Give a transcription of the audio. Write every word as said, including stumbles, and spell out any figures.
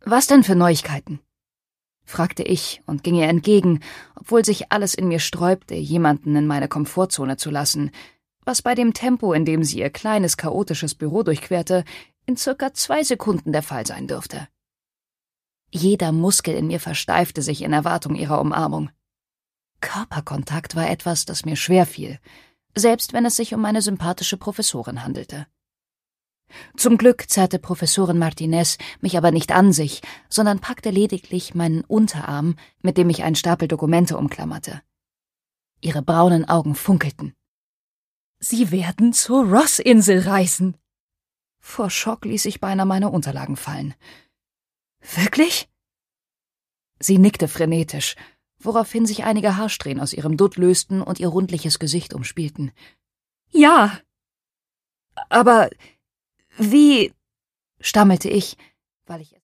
»Was denn für Neuigkeiten?« fragte ich und ging ihr entgegen, obwohl sich alles in mir sträubte, jemanden in meine Komfortzone zu lassen, was bei dem Tempo, in dem sie ihr kleines, chaotisches Büro durchquerte, in circa zwei Sekunden der Fall sein dürfte. Jeder Muskel in mir versteifte sich in Erwartung ihrer Umarmung. Körperkontakt war etwas, das mir schwer fiel, selbst wenn es sich um eine sympathische Professorin handelte. Zum Glück zerrte Professorin Martinez mich aber nicht an sich, sondern packte lediglich meinen Unterarm, mit dem ich einen Stapel Dokumente umklammerte. Ihre braunen Augen funkelten. »Sie werden zur Ross-Insel reisen!« Vor Schock ließ ich beinahe meine Unterlagen fallen. »Wirklich?« Sie nickte frenetisch, woraufhin sich einige Haarsträhnen aus ihrem Dutt lösten und ihr rundliches Gesicht umspielten. »Ja!« »Aber wie?« stammelte ich, weil ich